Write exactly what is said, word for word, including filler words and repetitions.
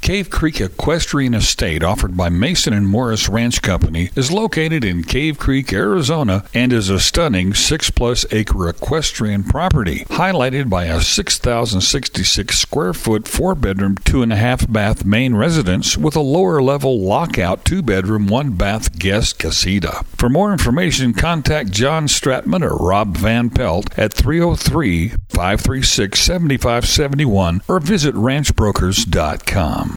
Cave Creek Equestrian Estate, offered by Mason and Morris Ranch Company, is located in Cave Creek, Arizona, and is a stunning six-plus acre equestrian property, highlighted by a six thousand sixty-six square foot, four-bedroom, two-and-a-half bath main residence with a lower-level lockout two-bedroom, one-bath guest casita. For more information, contact John Stratman or Rob Van Pelt at three oh three, five three six, seven five seven one or visit ranch brokers dot com.